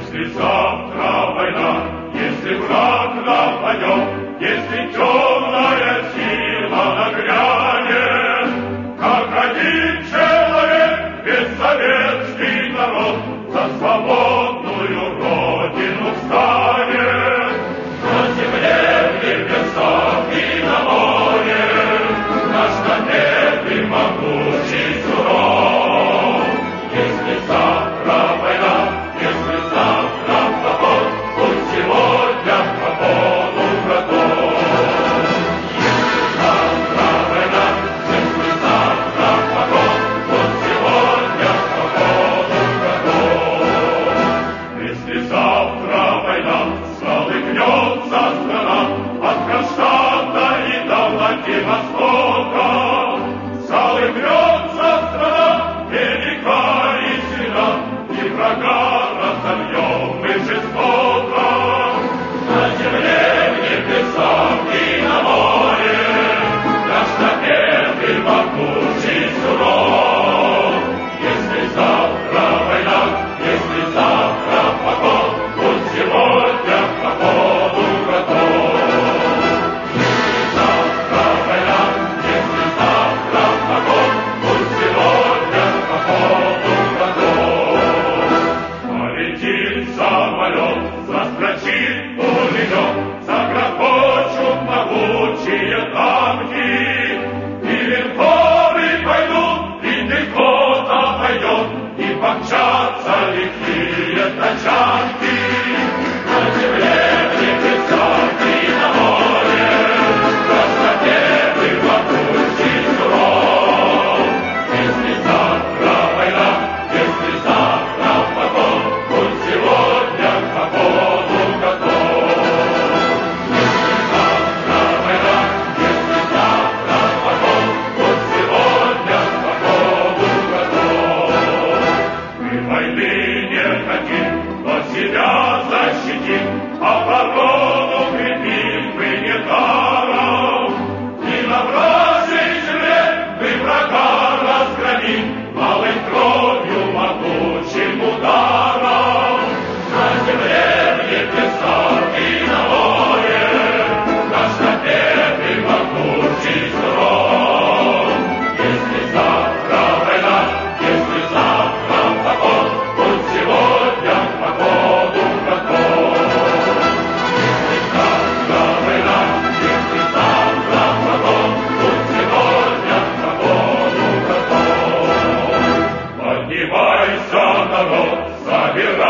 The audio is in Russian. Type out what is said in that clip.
Если завтра война, если враг нападет, если темная сила нагрянет, как один человек, весь советский народ за свободную родину встанет. На земле, в небесах и на море наш победный могучий суров. Если завтра война, если завтра поход, будь сегодня к походу готов. Если завтра война, если завтра поход, будь сегодня к походу готов. Если завтра война, сколыхнется страна от Кронштадта и до Владивостока. Сколыхнется страна велика и сильна, и врага разобьем мы жестоко. На земле, в небесах и на море наш победный могучий суров. Если завтра война, если завтра поход, будь сегодня к походу готов. Если завтра война, если завтра поход, будь сегодня к походу готов. Полетит самолет, застрочит пулемет, загрохочут могучие танки, и линкоры пойдут, и пехота пойдет, и помчатся лихие тачанки. На земле, в небесах и на море наш победный могучий суров. Если завтра война, если завтра поход, будь сегодня к походу готов. Если завтра война, если завтра поход, будь сегодня к походу готов. Мы войны не хотим, но себя защитим, оборону крепим мы недаром. И на вражьей земле мы врага разгромим малой кровью могучим ударом. На земле, в небесах и на море наш победный могучий суров. Если завтра война, если завтра поход, будь сегодня к походу готов. Если завтра война, если завтра поход, будь сегодня к походу готов. Поднимайся, народ, собирайся.